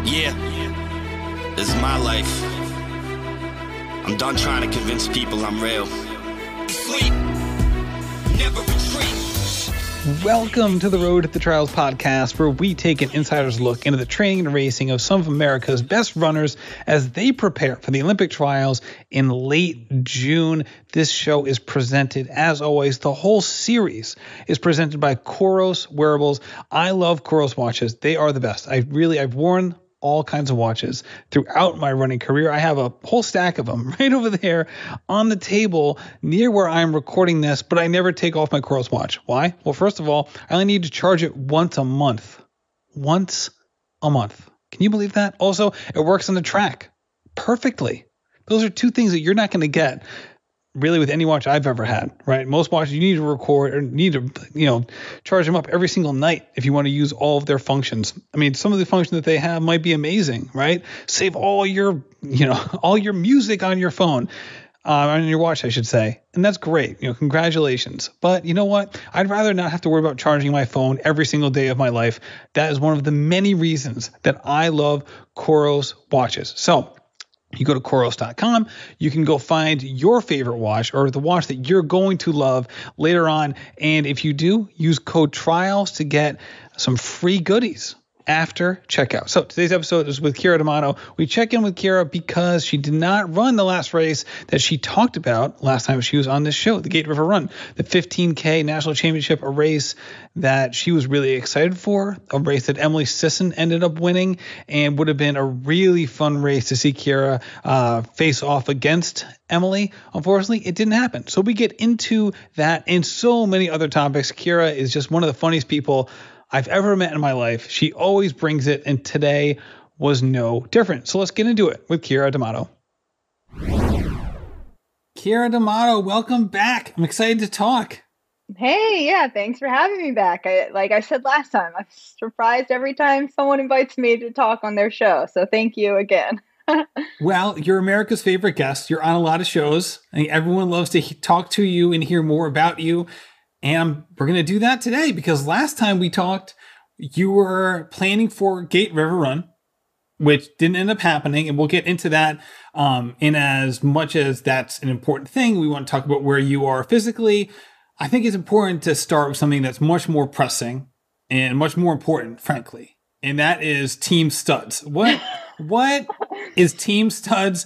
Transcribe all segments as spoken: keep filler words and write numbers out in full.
Yeah, this is my life. I'm done trying to convince people I'm real. Sleep, never retreat. Welcome to the Road to the Trials podcast, where we take an insider's look into the training and racing of some of America's best runners as they prepare for the Olympic trials in late June. This show is presented, as always, the whole series is presented by Coros Wearables. I love Coros watches. They are the best. I really, I've worn all kinds of watches throughout my running career. I have a whole stack of them right over there on the table near where I'm recording this, but I never take off my Coros watch. Why? Well, first of all, I only need to charge it once a month. Once a month. Can you believe that? Also, it works on the track perfectly. Those are two things that you're not going to get really with any watch I've ever had, right? Most watches you need to record or need to, you know, charge them up every single night if you want to use all of their functions. I mean, some of the functions that they have might be amazing, right? Save all your, you know, all your music on your phone, uh, on your watch, I should say. And that's great. You know, congratulations. But you know what? I'd rather not have to worry about charging my phone every single day of my life. That is one of the many reasons that I love Coros watches. So you go to Coros dot com, you can go find your favorite watch or the watch that you're going to love later on. And if you do, use code TRIALS to get some free goodies after checkout. So today's episode is with Keira D'Amato. We check in with Keira because she did not run the last race that she talked about last time she was on this show, the Gate River Run, the fifteen K National Championship, a race that she was really excited for, a race that Emily Sisson ended up winning, and would have been a really fun race to see Keira uh, face off against Emily. Unfortunately, it didn't happen. So we get into that and so many other topics. Keira is just one of the funniest people I've ever met in my life. She always brings it, and today was no different. So let's get into it with Keira D'Amato. Keira D'Amato, welcome back. I'm excited to talk. Hey, yeah, thanks for having me back. I, like I said last time, I'm surprised every time someone invites me to talk on their show. So thank you again. Well, you're America's favorite guest. You're on a lot of shows. I mean, everyone loves to he- talk to you and hear more about you. And we're going to do that today because last time we talked, you were planning for Gate River Run, which didn't end up happening. And we'll get into that um, in as much as that's an important thing. We want to talk about where you are physically. I think it's important to start with something that's much more pressing and much more important, frankly. And that is Team Studs. What, what is Team Studs?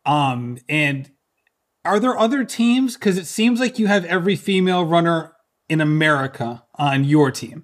Um, and are there other teams? Because it seems like you have every female runner in America on your team.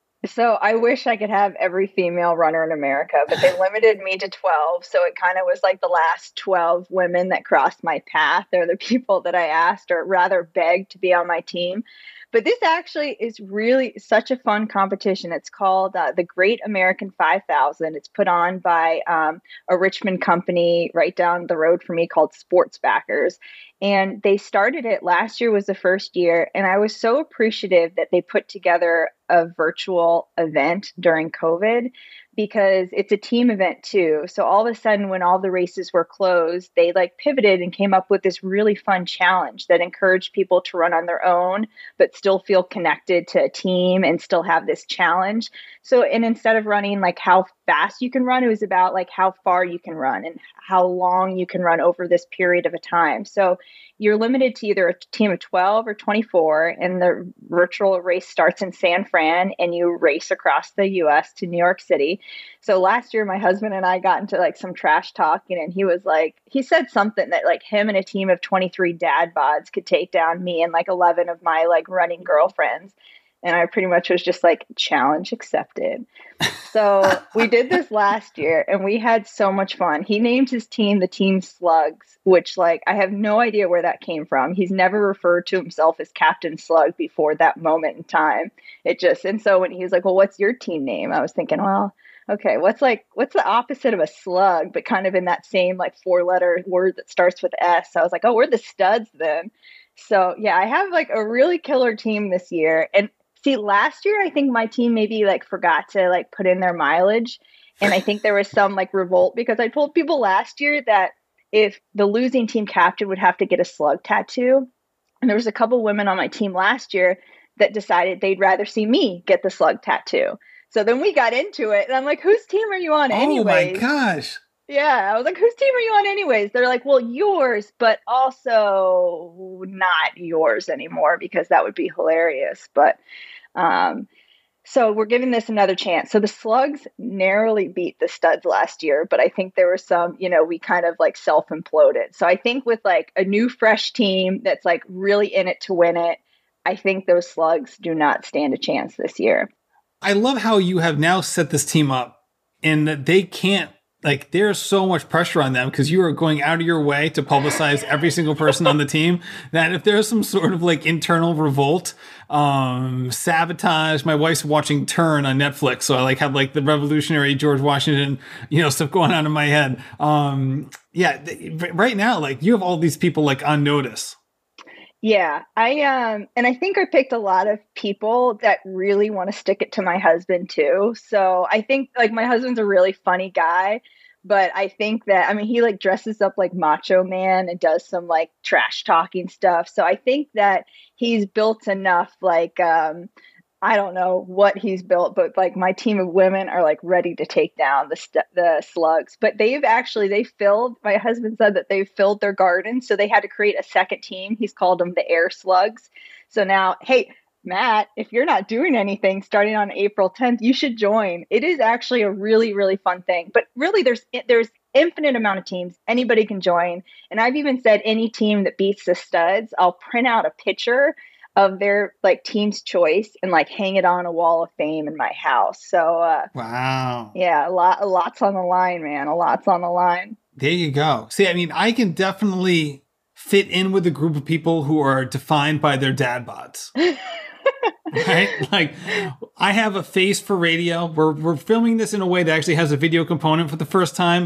So I wish I could have every female runner in America, but they limited me to twelve. So it kind of was like the last twelve women that crossed my path. They're the people that I asked or rather begged to be on my team. But this actually is really such a fun competition. It's called uh, the Great American five thousand. It's put on by um, a Richmond company right down the road from me called Sports Backers. And they started it last year was the first year. And I was so appreciative that they put together a virtual event during COVID because it's a team event too. So all of a sudden, when all the races were closed, they like pivoted and came up with this really fun challenge that encouraged people to run on their own, but still feel connected to a team and still have this challenge. So, and instead of running like how fast you can run, it was about like how far you can run and how long you can run over this period of a time. So you're limited to either a team of twelve or twenty-four, and the virtual race starts in San Fran, and you race across the U S to New York City. So last year, my husband and I got into like some trash talking, and he was like, he said something that like him and a team of twenty-three dad bods could take down me and like eleven of my like running girlfriends. And I pretty much was just like, challenge accepted. So we did this last year and we had so much fun. He named his team the Team Slugs, which like, I have no idea where that came from. He's never referred to himself as Captain Slug before that moment in time. It just, and so when he was like, well, what's your team name? I was thinking, well, okay, what's like, what's the opposite of a slug, but kind of in that same like four letter word that starts with S. So I was like, oh, we're the Studs then. So yeah, I have like a really killer team this year. And see, last year, I think my team maybe like forgot to like put in their mileage. And I think there was some like revolt because I told people last year that if the losing team captain would have to get a slug tattoo. And there was a couple women on my team last year that decided they'd rather see me get the slug tattoo. So then we got into it, and I'm like, whose team are you on anyways? Oh my gosh. Yeah, I was like, whose team are you on anyways? They're like, well, yours, but also not yours anymore, because that would be hilarious. But um, so we're giving this another chance. So the Slugs narrowly beat the Studs last year, but I think there was some, you know, we kind of like self-imploded. So I think with like a new, fresh team that's like really in it to win it, I think those Slugs do not stand a chance this year. I love how you have now set this team up and that they can't, like, there's so much pressure on them because you are going out of your way to publicize every single person on the team that if there's some sort of like internal revolt, um, sabotage, my wife's watching Turn on Netflix. So I like have like the revolutionary George Washington, you know, stuff going on in my head. Um, yeah, th- right now, like you have all these people like on notice. Yeah, I um and I think I picked a lot of people that really want to stick it to my husband too. So I think like my husband's a really funny guy, but I think that I mean he like dresses up like Macho Man and does some like trash talking stuff. So I think that he's built enough like um I don't know what he's built, but like my team of women are like ready to take down the st- the Slugs. But they've actually, they filled, my husband said that they've filled their garden. So they had to create a second team. He's called them the Air Slugs. So now, hey, Matt, if you're not doing anything starting on April tenth, you should join. It is actually a really, really fun thing. But really, there's there's infinite amount of teams. Anybody can join. And I've even said any team that beats the Studs, I'll print out a picture of their like team's choice and like hang it on a wall of fame in my house. So uh wow. Yeah, a lot a lot's on the line, man. A lot's on the line. There you go. See, I mean, I can definitely fit in with a group of people who are defined by their dad bods. Right? Like I have a face for radio. We're we're filming this in a way that actually has a video component for the first time.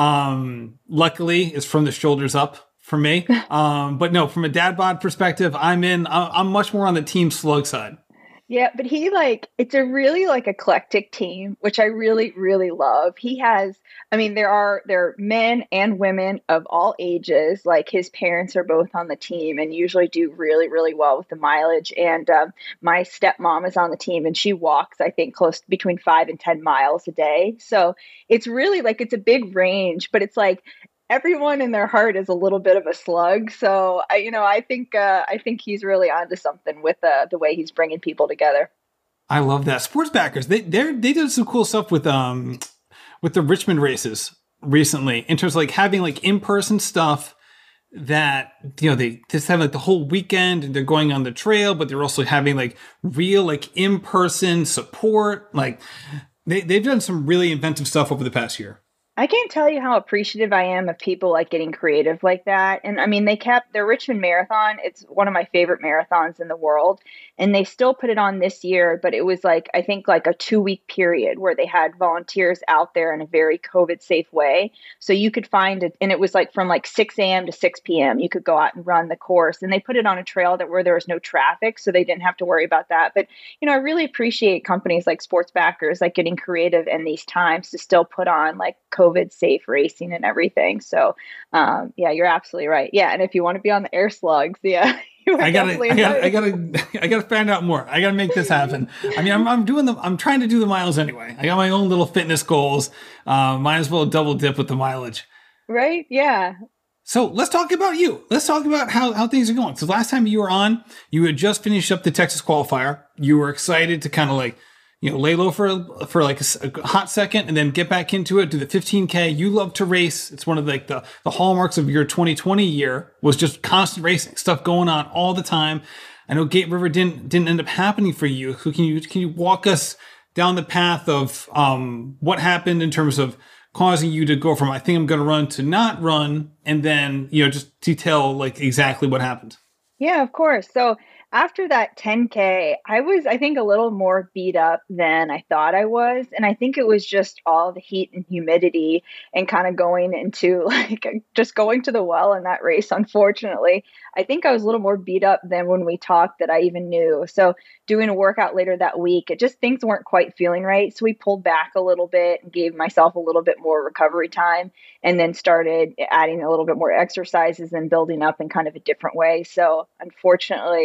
Um luckily it's from the shoulders up for me. Um, but no, from a dad bod perspective, I'm in, I'm much more on the team Slug side. Yeah, but he like, it's a really like eclectic team, which I really, really love. He has, I mean, there are, there are men and women of all ages. Like his parents are both on the team and usually do really, really well with the mileage. And um, my stepmom is on the team and she walks, I think, close to between five and ten miles a day. So it's really like, it's a big range, but it's like, everyone in their heart is a little bit of a slug. So I, you know, I think, uh, I think he's really onto something with uh, the way he's bringing people together. I love that. Sports backers, they they they did some cool stuff with um with the Richmond races recently in terms of like having like in-person stuff that, you know, they just have like the whole weekend and they're going on the trail, but they're also having like real like in-person support. Like they they've done some really inventive stuff over the past year. I can't tell you how appreciative I am of people like getting creative like that. And I mean, they kept their Richmond Marathon. It's one of my favorite marathons in the world. And they still put it on this year, but it was like, I think like a two week period where they had volunteers out there in a very COVID safe way. So you could find it. And it was like from like six a.m. to six p.m. You could go out and run the course, and they put it on a trail that where there was no traffic. So they didn't have to worry about that. But, you know, I really appreciate companies like Sports Backers, like getting creative in these times to still put on like COVID COVID safe racing and everything. So, um, yeah, you're absolutely right. Yeah. And if you want to be on the Air Slugs, yeah, you I gotta, I gotta, I gotta, I gotta find out more. I gotta make this happen. I mean, I'm, I'm doing the, I'm trying to do the miles anyway. I got my own little fitness goals. Uh, might as well double dip with the mileage. Right. Yeah. So let's talk about you. Let's talk about how, how things are going. So last time you were on, you had just finished up the Texas qualifier. You were excited to kind of like, you know, lay low for for like a, a hot second and then get back into it, do the fifteen K. You love to race. It's one of the, like the, the hallmarks of your twenty twenty year was just constant racing, stuff going on all the time. I know Gate River didn't didn't end up happening for you. So can you can you walk us down the path of um, what happened in terms of causing you to go from I think I'm going to run to not run, and then, you know, just detail like exactly what happened? Yeah, of course. So after that ten K, I was, I think, a little more beat up than I thought I was. And I think it was just all the heat and humidity and kind of going into like just going to the well in that race. Unfortunately, I think I was a little more beat up than when we talked that I even knew. So doing a workout later that week, it just things weren't quite feeling right. So we pulled back a little bit and gave myself a little bit more recovery time, and then started adding a little bit more exercises and building up in kind of a different way. So unfortunately,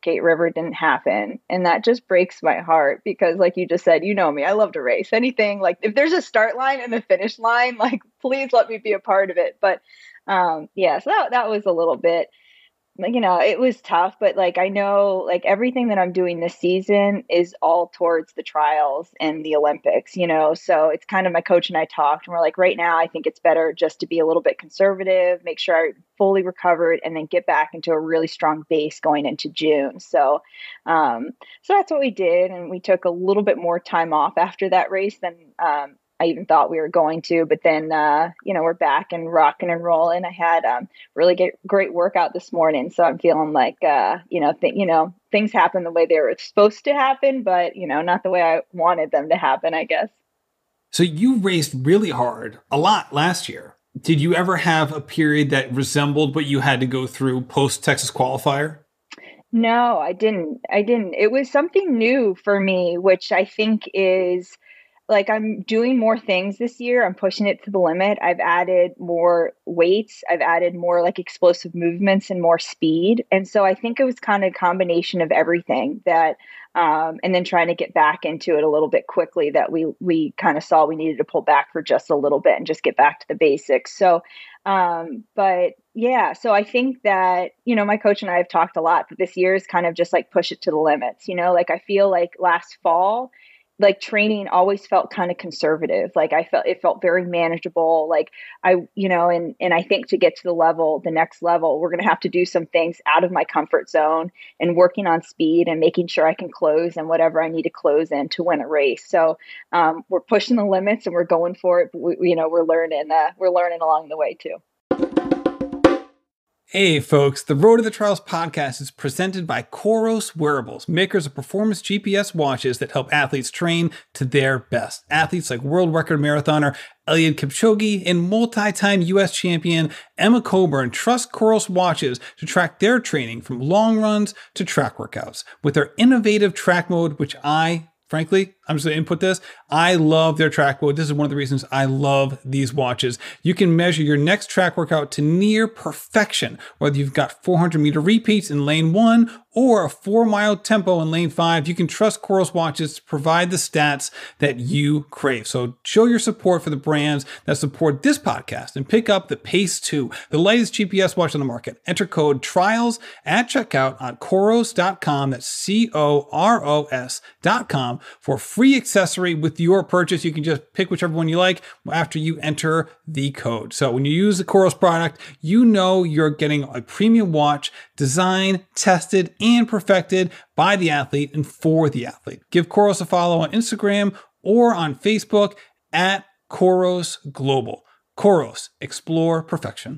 Gate River didn't happen. And that just breaks my heart because like you just said, you know me, I love to race. Anything like if there's a start line and a finish line, like please let me be a part of it. But um, yeah, so that, that was a little bit, you know, it was tough, but like, I know like everything that I'm doing this season is all towards the trials and the Olympics, you know? So it's kind of my coach and I talked and we're like, right now, I think it's better just to be a little bit conservative, make sure I fully recovered and then get back into a really strong base going into June. So, um, so that's what we did. And we took a little bit more time off after that race than, um, I even thought we were going to, but then, uh, you know, we're back and rocking and rolling. I had um, really get, great workout this morning. So I'm feeling like, uh, you know, th- you know, things happen the way they were supposed to happen, but, you know, not the way I wanted them to happen, I guess. So you raced really hard a lot last year. Did you ever have a period that resembled what you had to go through post Texas qualifier? No, I didn't. I didn't. It was something new for me, which I think is like I'm doing more things this year. I'm pushing it to the limit. I've added more weights. I've added more like explosive movements and more speed. And so I think it was kind of a combination of everything that, um, and then trying to get back into it a little bit quickly that we, we kind of saw we needed to pull back for just a little bit and just get back to the basics. So, um, but yeah, so I think that, you know, my coach and I have talked a lot, but this year is kind of just like push it to the limits, you know, like I feel like last fall, like training always felt kind of conservative. Like I felt, it felt very manageable. Like I, you know, and, and I think to get to the level, the next level, we're going to have to do some things out of my comfort zone and working on speed and making sure I can close and whatever I need to close in to win a race. So um, we're pushing the limits and we're going for it. But we, you know, we're learning, uh, we're learning along the way too. Hey folks, the Road to the Trials podcast is presented by Coros Wearables, makers of performance G P S watches that help athletes train to their best. Athletes like world record marathoner Eliud Kipchoge and multi-time U S champion Emma Coburn trust Coros watches to track their training from long runs to track workouts. With their innovative track mode, which I Frankly, I'm just going to input this. I love their track mode. This is one of the reasons I love these watches. You can measure your next track workout to near perfection, whether you've got four hundred meter repeats in lane one or a four mile tempo in lane five. You can trust Coros watches to provide the stats that you crave. So show your support for the brands that support this podcast and pick up the Pace two, the latest G P S watch on the market. Enter code TRIALS at checkout on coros dot com. That's C O R O S dot com for free accessory with your purchase. You can just pick whichever one you like after you enter the code. So when you use the Coros product, you know you're getting a premium watch designed, tested, and perfected by the athlete and for the athlete. Give Coros a follow on Instagram or on Facebook at Coros Global. Coros, explore perfection.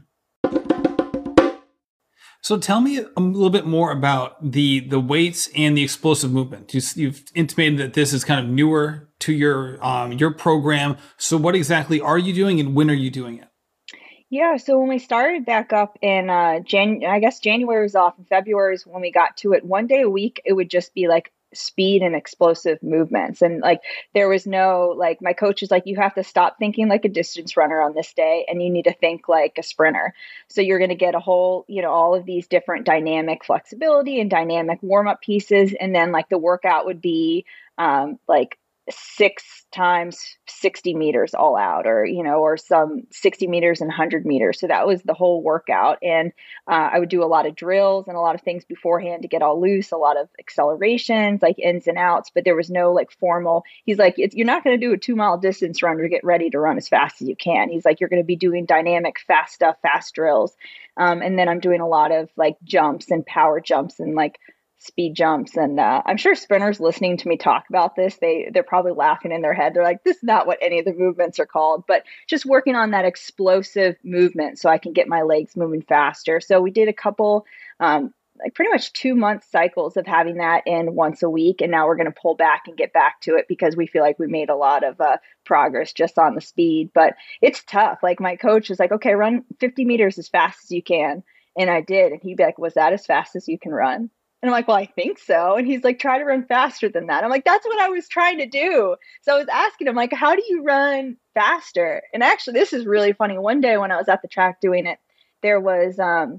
So tell me a little bit more about the the weights and the explosive movement. You, you've intimated that this is kind of newer to your um, your program. So what exactly are you doing and when are you doing it? Yeah, so when we started back up in uh, Jan, I guess January was off and February is when we got to it. One day a week, it would just be like speed and explosive movements. And like, there was no, like my coach is like, you have to stop thinking like a distance runner on this day. And you need to think like a sprinter. So you're going to get a whole, you know, all of these different dynamic flexibility and dynamic warm-up pieces. And then like the workout would be um, like six times sixty meters all out, or, you know, or some sixty meters and one hundred meters. So that was the whole workout. And uh, I would do a lot of drills and a lot of things beforehand to get all loose, a lot of accelerations, like ins and outs, but there was no like formal, he's like, it's, you're not going to do a two mile distance run to get ready to run as fast as you can. He's like, you're going to be doing dynamic, fast stuff, fast drills. Um, and then I'm doing a lot of like jumps and power jumps and like speed jumps. And uh, I'm sure sprinters listening to me talk about this, they, they're probably laughing in their head. They're like, this is not what any of the movements are called, but just working on that explosive movement so I can get my legs moving faster. So we did a couple, um, like pretty much two month cycles of having that in once a week. And now we're going to pull back and get back to it because we feel like we made a lot of uh, progress just on the speed, but it's tough. Like my coach is like, okay, run fifty meters as fast as you can. And I did. And he'd be like, was that as fast as you can run? And I'm like, well, I think so. And he's like, try to run faster than that. I'm like, that's what I was trying to do. So I was asking him, like, how do you run faster? And actually, this is really funny. One day when I was at the track doing it, there was, um,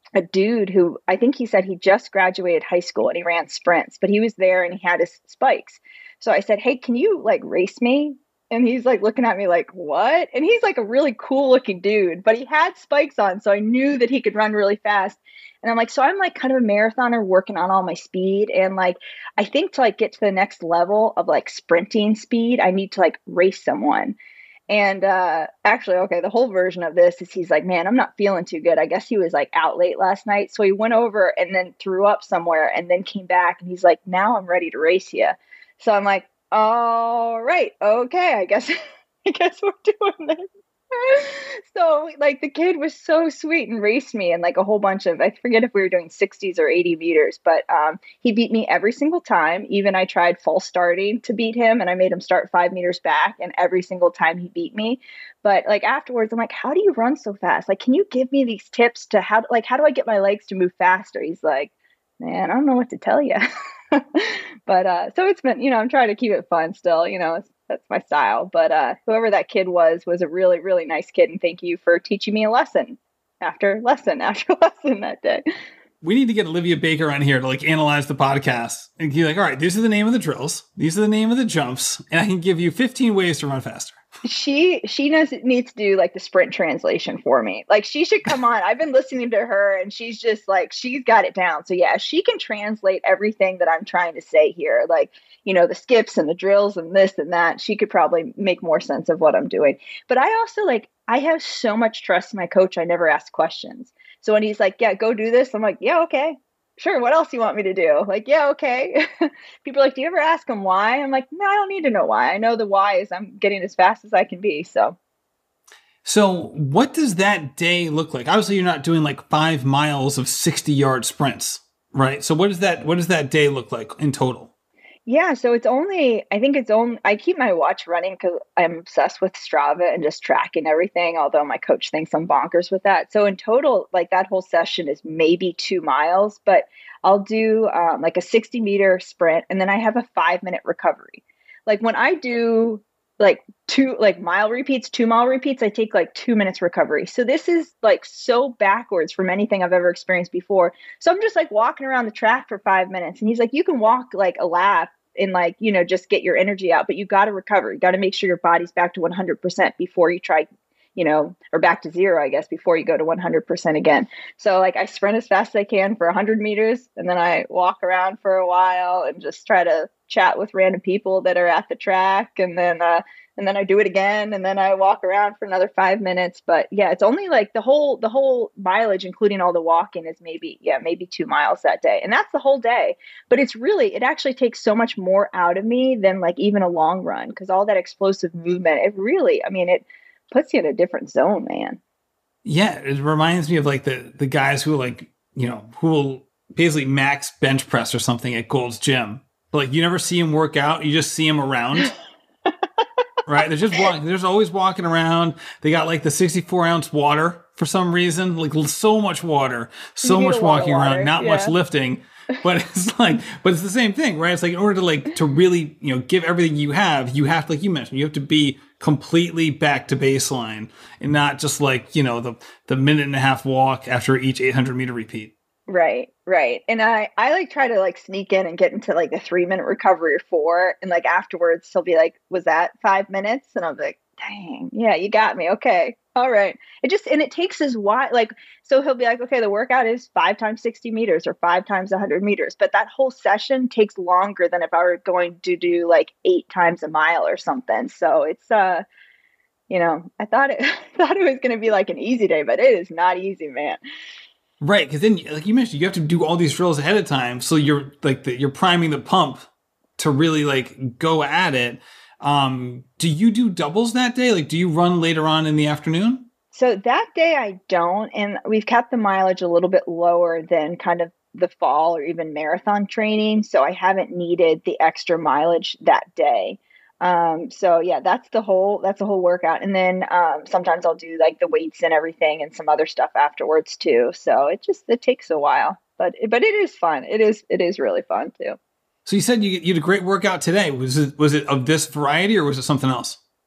a dude who I think he said he just graduated high school and he ran sprints, but he was there and he had his spikes. So I said, hey, can you like race me? And he's like looking at me like, what? And he's like a really cool looking dude, but he had spikes on. So I knew that he could run really fast. And I'm like, so I'm like kind of a marathoner working on all my speed. And like, I think to like get to the next level of like sprinting speed, I need to like race someone. And uh, actually, okay, the whole version of this is he's like, man, I'm not feeling too good. I guess he was like out late last night. So he went over and then threw up somewhere and then came back. And he's like, now I'm ready to race you. So I'm like, all right, okay, I guess, I guess we're doing this. So like the kid was so sweet and raced me and like a whole bunch of, I forget if we were doing sixties or eighty meters, but um, he beat me every single time. Even I tried false starting to beat him and I made him start five meters back and every single time he beat me. But like afterwards, I'm like, how do you run so fast? Like, can you give me these tips to how, like, how do I get my legs to move faster? He's like, man, I don't know what to tell you. But uh, so it's been, you know, I'm trying to keep it fun still, you know, it's, that's my style. But uh, whoever that kid was, was a really, really nice kid. And thank you for teaching me a lesson after lesson after lesson that day. We need to get Olivia Baker on here to like analyze the podcast and be like, all right, these are the name of the drills. These are the name of the jumps. And I can give you fifteen ways to run faster. She she knows it needs to do like the sprint translation for me. Like she should come on. I've been listening to her and she's just like, she's got it down. So yeah, she can translate everything that I'm trying to say here. Like, you know, the skips and the drills and this and that. She could probably make more sense of what I'm doing. But I also like, I have so much trust in my coach. I never ask questions. So when he's like, yeah, go do this. I'm like, yeah, okay. Sure. What else do you want me to do? Like, yeah, okay. People are like, do you ever ask them why? I'm like, no, I don't need to know why. I know the why is I'm getting as fast as I can be. So, so what does that day look like? Obviously, you're not doing like five miles of sixty yard sprints, right? So what does that, what does that day look like in total? Yeah, so it's only, I think it's only, I keep my watch running because I'm obsessed with Strava and just tracking everything, although my coach thinks I'm bonkers with that. So in total, like that whole session is maybe two miles, but I'll do um, like a sixty meter sprint and then I have a five minute recovery. Like when I do like two, like mile repeats, two mile repeats, I take like two minutes recovery. So this is like so backwards from anything I've ever experienced before. So I'm just like walking around the track for five minutes and he's like, you can walk like a lap and like, you know, just get your energy out, but you got to recover. You got to make sure your body's back to one hundred percent before you try, you know, or back to zero, I guess, before you go to one hundred percent again. So like I sprint as fast as I can for one hundred meters and then I walk around for a while and just try to chat with random people that are at the track. And then, uh, and then I do it again and then I walk around for another five minutes. But yeah, it's only like the whole, the whole mileage, including all the walking is maybe, yeah, maybe two miles that day. And that's the whole day. But it's really, it actually takes so much more out of me than like even a long run. Cause all that explosive movement, it really, I mean, it puts you in a different zone, man. Yeah. It reminds me of like the, the guys who like, you know, who will basically max bench press or something at Gold's Gym. But like you never see him work out. You just see him around. Right. They're just walking. They're always walking around. They got like the sixty-four ounce water for some reason, like so much water, so much walking around, not yeah. much lifting, but it's like, but it's the same thing, right? It's like in order to like, to really, you know, give everything you have, you have to, like you mentioned, you have to be completely back to baseline and not just like, you know, the, the minute and a half walk after each eight hundred meter repeat. Right, right. And I, I like try to like sneak in and get into like the three minute recovery or four. And like afterwards, he'll be like, was that five minutes? And I'm like, dang, yeah, you got me. Okay. All right. It just, and it takes his why, like, so he'll be like, okay, the workout is five times sixty meters or five times a hundred meters, but that whole session takes longer than if I were going to do like eight times a mile or something. So it's, uh, you know, I thought it, thought it was going to be like an easy day, but it is not easy, man. Right, because then, like you mentioned, you have to do all these drills ahead of time, so you're like the, you're priming the pump to really like go at it. Um, do you do doubles that day? Like, do you run later on in the afternoon? So that day I don't, and we've kept the mileage a little bit lower than kind of the fall or even marathon training, so I haven't needed the extra mileage that day. Um, so yeah, that's the whole, that's the whole workout. And then, um, sometimes I'll do like the weights and everything and some other stuff afterwards too. So it just, it takes a while, but, but it is fun. It is, it is really fun too. So you said you, you had a great workout today. Was it, was it of this variety or was it something else?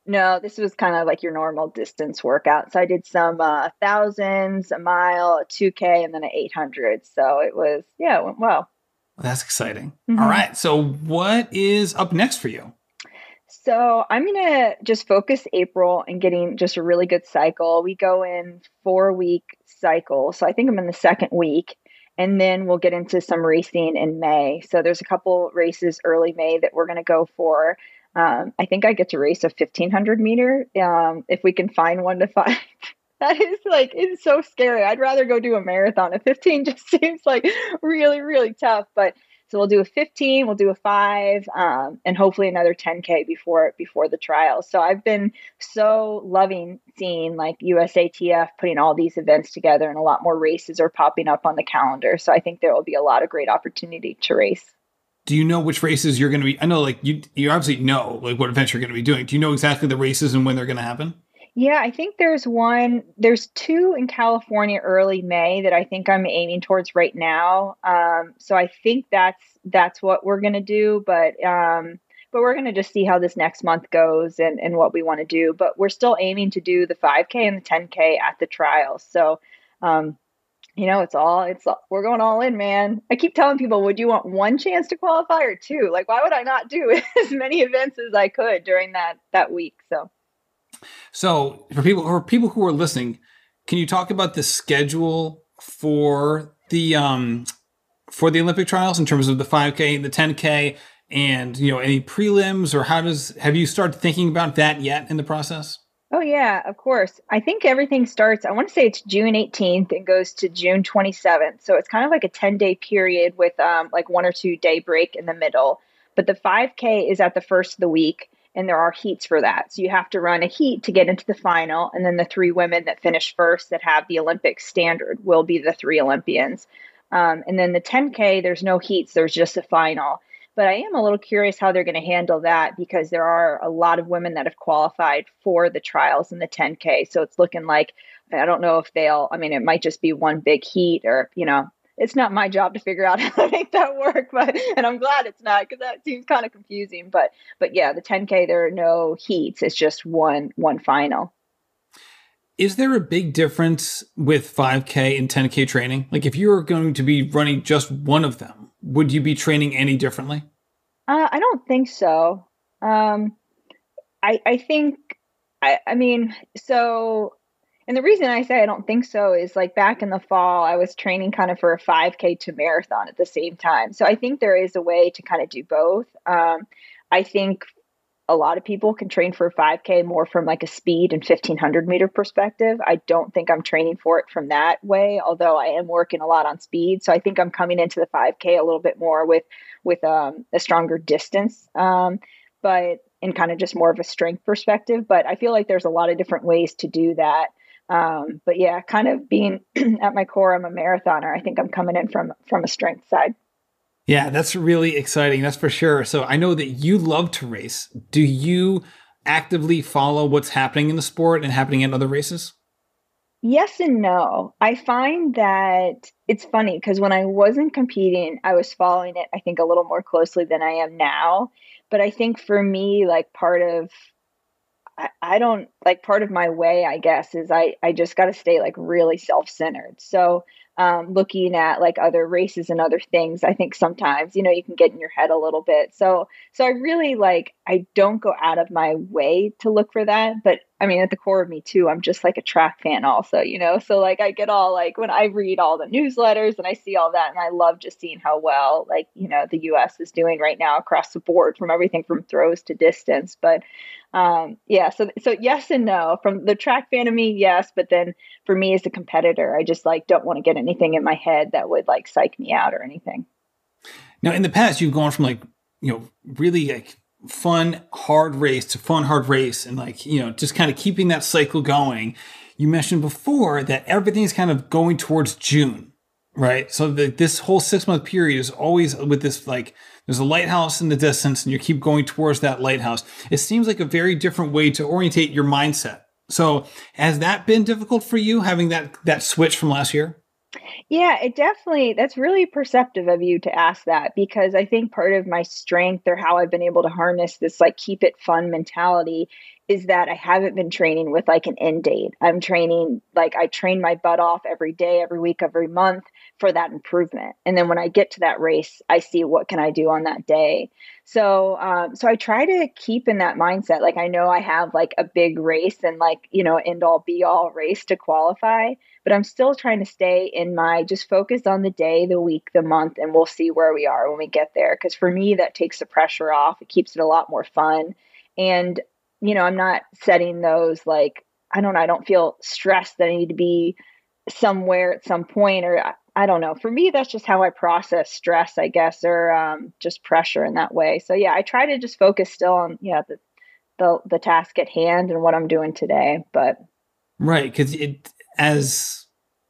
No, this was kind of like your normal distance workout. So I did some uh, thousands, a mile, a two K, and then an eight hundred. So it was, yeah, it went well. Well, that's exciting. Mm-hmm. All right. So what is up next for you? So I'm going to just focus April and getting just a really good cycle. We go in four week cycle. So I think I'm in the second week, and then we'll get into some racing in May. So there's a couple races early May that we're going to go for. Um, I think I get to race a fifteen hundred meter um, if we can find one to find. That is like, it's so scary. I'd rather go do a marathon. A fifteen just seems like really, really tough. But so we'll do a fifteen, we'll do a five, um, and hopefully another ten K before before the trials. So I've been so loving seeing like U S A T F putting all these events together, and a lot more races are popping up on the calendar. So I think there will be a lot of great opportunity to race. Do you know which races you're going to be? I know, like you, you obviously know like what events you're going to be doing. Do you know exactly the races and when they're going to happen? Yeah, I think there's one, there's two in California early May that I think I'm aiming towards right now. Um, so I think that's that's what we're going to do, but um, but we're going to just see how this next month goes and and what we want to do. But we're still aiming to do the five K and the ten K at the trials. So. Um, You know, it's all, it's, all, we're going all in, man. I keep telling people, would you want one chance to qualify or two? Like, why would I not do as many events as I could during that, that week? So, so for people, for people who are listening, can you talk about the schedule for the, um, for the Olympic trials in terms of the five K, the ten K, and, you know, any prelims, or how does, have you started thinking about that yet in the process? Oh, yeah, of course. I think everything starts, I want to say it's June eighteenth and goes to June twenty-seventh. So it's kind of like a ten day period with um, like one or two day break in the middle. But the five K is at the first of the week, and there are heats for that. So you have to run a heat to get into the final. And then the three women that finish first that have the Olympic standard will be the three Olympians. Um, and then the ten K, there's no heats, there's just a final. But I am a little curious how they're going to handle that, because there are a lot of women that have qualified for the trials in the ten K. So it's looking like, I don't know if they'll, I mean, it might just be one big heat, or, you know, it's not my job to figure out how to make that work. But, and I'm glad it's not, because that seems kind of confusing. But, but yeah, the ten K, there are no heats. It's just one, one final. Is there a big difference with five K and ten K training? Like if you were going to be running just one of them, would you be training any differently? Uh, I don't think so. Um, I I think, I, I mean, so, and the reason I say I don't think so is like back in the fall, I was training kind of for a five K to marathon at the same time. So I think there is a way to kind of do both. Um, I think a lot of people can train for a five K more from like a speed and fifteen hundred meter perspective. I don't think I'm training for it from that way, although I am working a lot on speed. So I think I'm coming into the five K a little bit more with, with um, a stronger distance, um, but in kind of just more of a strength perspective. But I feel like there's a lot of different ways to do that. Um, but yeah, kind of being at my core, I'm a marathoner. I think I'm coming in from, from a strength side. Yeah, that's really exciting. That's for sure. So I know that you love to race. Do you actively follow what's happening in the sport and happening in other races? Yes and no. I find that it's funny because when I wasn't competing, I was following it, I think, a little more closely than I am now. But I think for me, like part of, I, I don't, like part of my way, I guess, is I, I just got to stay like really self-centered. So Um, looking at like other races and other things, I think sometimes, you know, you can get in your head a little bit. So, so I really like, I don't go out of my way to look for that. But I mean, at the core of me too, I'm just like a track fan also, you know, so like I get all like when I read all the newsletters and I see all that, and I love just seeing how well, like, you know, the U S is doing right now across the board from everything from throws to distance. But um, yeah, so, so yes and no. From the track fan of me, yes. But then for me as a competitor, I just like don't want to get anything in my head that would like psych me out or anything. Now, in the past, you've gone from like, you know, really like fun, hard race to fun, hard race, and like, you know, just kind of keeping that cycle going. You mentioned before that everything's kind of going towards June, right? So the, this whole six month period is always with this, like, there's a lighthouse in the distance and you keep going towards that lighthouse. It seems like a very different way to orientate your mindset. So has that been difficult for you, having that, that switch from last year? Yeah, it definitely, that's really perceptive of you to ask that, because I think part of my strength or how I've been able to harness this like keep it fun mentality is that I haven't been training with like an end date. I'm training, like I train my butt off every day, every week, every month for that improvement. And then when I get to that race, I see what can I do on that day. So, um, so I try to keep in that mindset. Like I know I have like a big race and like, you know, end all be all race to qualify, but I'm still trying to stay in my, just focus on the day, the week, the month, and we'll see where we are when we get there. Cause for me, that takes the pressure off. It keeps it a lot more fun. And you know, I'm not setting those like, I don't know, I don't feel stressed that I need to be somewhere at some point, or I, I don't know. For me, that's just how I process stress, I guess, or um, just pressure in that way. So yeah, I try to just focus still on, yeah, the, the, the task at hand and what I'm doing today. But right. Cause it, as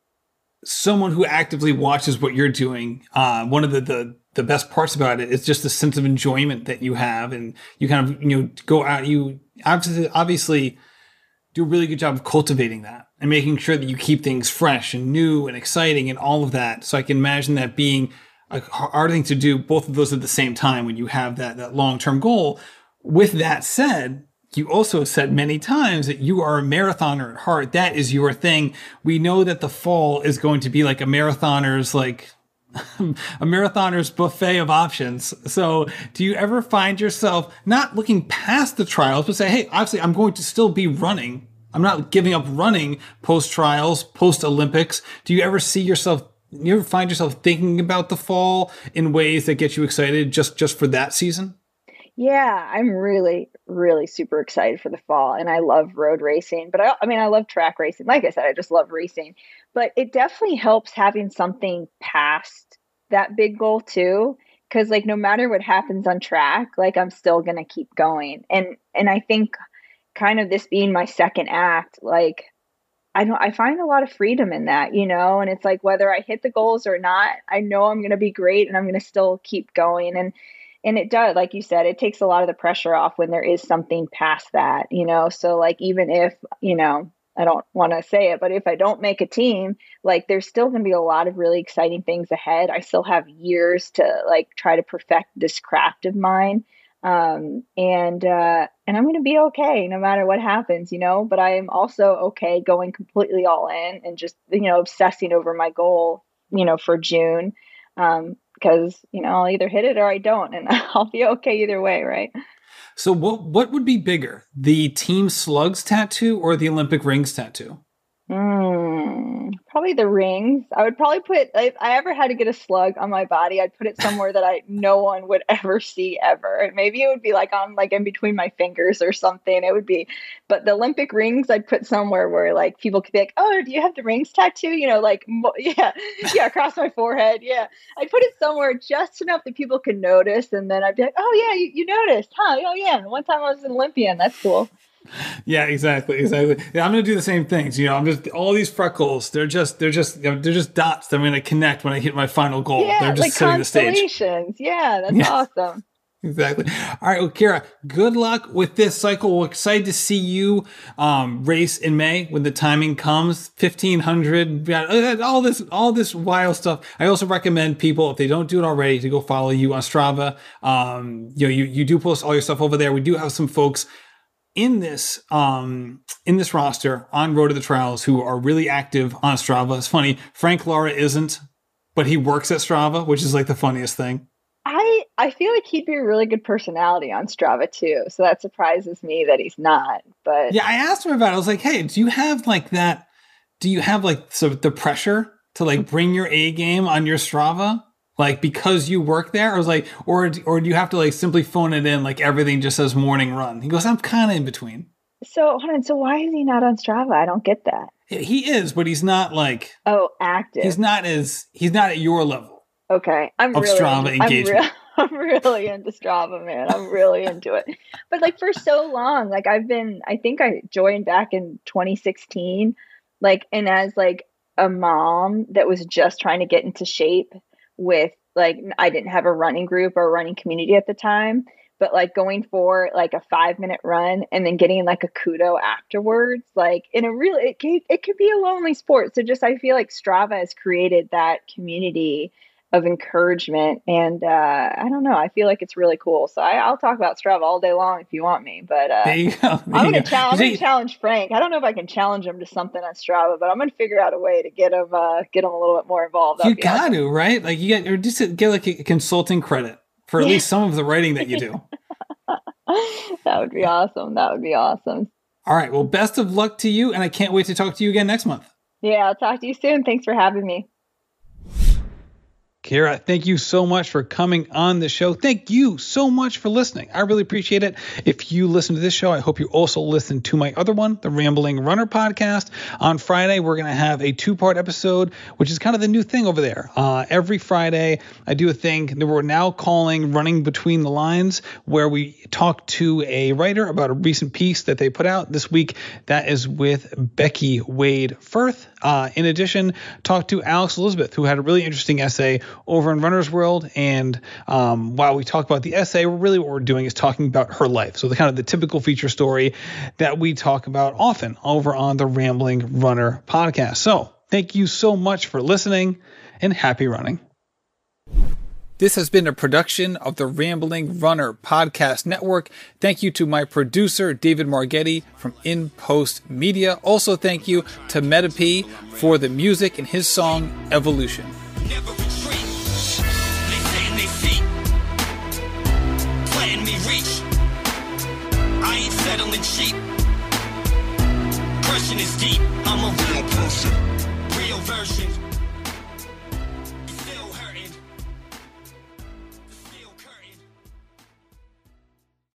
someone who actively watches what you're doing, uh, one of the, the, the best parts about it is just the sense of enjoyment that you have. And you kind of, you know, go out, you obviously, obviously do a really good job of cultivating that and making sure that you keep things fresh and new and exciting and all of that. So I can imagine that being a hard thing to do, both of those at the same time when you have that, that long-term goal. With that said, you also said many times that you are a marathoner at heart. That is your thing. We know that the fall is going to be like a marathoner's like a marathoner's buffet of options. So do you ever find yourself not looking past the trials, but say, hey, obviously I'm going to still be running. I'm not giving up running post trials, post Olympics. Do you ever see yourself, you ever find yourself thinking about the fall in ways that get you excited just, just for that season? Yeah, I'm really, really super excited for the fall, and I love road racing, but I, I mean, I love track racing. Like I said, I just love racing, but it definitely helps having something past that big goal too. Cause like, no matter what happens on track, like I'm still going to keep going. And, and I think kind of this being my second act, like I don't, I find a lot of freedom in that, you know, and it's like, whether I hit the goals or not, I know I'm going to be great and I'm going to still keep going. And And it does, like you said, it takes a lot of the pressure off when there is something past that, you know? So like, even if, you know, I don't want to say it, but if I don't make a team, like there's still going to be a lot of really exciting things ahead. I still have years to like try to perfect this craft of mine. Um, and, uh, and I'm going to be okay no matter what happens, you know, but I am also okay going completely all in and just, you know, obsessing over my goal, you know, for June. Um, because, you know, I'll either hit it or I don't, and I'll be okay either way, right? So what what would be bigger, the Team Slugs tattoo or the Olympic Rings tattoo? Mm, probably the rings. I would probably put, if I ever had to get a slug on my body, I'd put it somewhere that I no one would ever see ever. Maybe it would be like on like in between my fingers or something. It would be, but the Olympic rings I'd put somewhere where like people could be like, oh, do you have the rings tattoo? You know, like, yeah, yeah, across my forehead. Yeah. I'd put it somewhere just enough that people could notice. And then I'd be like, oh yeah, you, you noticed, huh? Oh yeah. One time I was an Olympian. That's cool. Yeah, exactly, exactly. Yeah, I'm gonna do the same things. You know, I'm just all these freckles. They're just, they're just, you know, they're just dots that I'm gonna connect when I hit my final goal. Yeah, they're just like setting the stage. Constellations. Yeah, that's yeah. awesome. Exactly. All right, well, Kara, good luck with this cycle. We're excited to see you um, race in May when the timing comes. fifteen hundred, all this, all this wild stuff. I also recommend people, if they don't do it already, to go follow you on Strava. Um, you know, you you do post all your stuff over there. We do have some folks in this um in this roster on Road to the Trials who are really active on Strava. It's funny, Frank Lara isn't, but he works at Strava, which is like the funniest thing. I I feel like he'd be a really good personality on Strava too, so that surprises me that he's not. But yeah, I asked him about it. I was like, hey, do you have like that? Do you have like so the pressure to like bring your A game on your Strava? Like, because you work there? I was like, or, or do you have to like simply phone it in? Like everything just says morning run. He goes, I'm kind of in between. So hold on. So why is he not on Strava? I don't get that. He is, but he's not like, oh, active. He's not as, he's not at your level. Okay. I'm of really, Strava into, engagement. I'm, re- I'm really into Strava, man. I'm really into it. But like for so long, like I've been, I think I joined back in twenty sixteen, like, and as like a mom that was just trying to get into shape with like, I didn't have a running group or a running community at the time, but like going for like a five minute run and then getting like a kudo afterwards, like in a really, it, can, it could be a lonely sport. So just, I feel like Strava has created that community of encouragement. And uh, I don't know, I feel like it's really cool. So I, I'll talk about Strava all day long if you want me. But uh, there you go. There I'm you going go. cha- to challenge Frank. I don't know if I can challenge him to something on Strava, but I'm going to figure out a way to get him uh, get him a little bit more involved. That'd you got awesome. to, right? Like you get, or just get like a consulting credit for at least some of the writing that you do. That would be awesome. That would be awesome. All right. Well, best of luck to you. And I can't wait to talk to you again next month. Yeah, I'll talk to you soon. Thanks for having me. Kira, thank you so much for coming on the show. Thank you so much for listening. I really appreciate it. If you listen to this show, I hope you also listen to my other one, the Rambling Runner podcast. On Friday, we're going to have a two-part episode, which is kind of the new thing over there. Uh, every Friday, I do a thing that we're now calling Running Between the Lines, where we talk to a writer about a recent piece that they put out this week. That is with Becky Wade Firth. Uh, in addition, talk to Alex Elizabeth, who had a really interesting essay over in Runner's World. And um, while we talk about the essay, really what we're doing is talking about her life. So the kind of the typical feature story that we talk about often over on the Rambling Runner podcast. So thank you so much for listening and happy running. This has been a production of the Rambling Runner Podcast Network. Thank you to my producer, David Margetti from In Post Media. Also, thank you to Metapee for the music and his song, Evolution. Never retreat. They sit in their seat. Playing me reach. I ain't settling cheap. Crushing is deep. I'm a real person. Real version.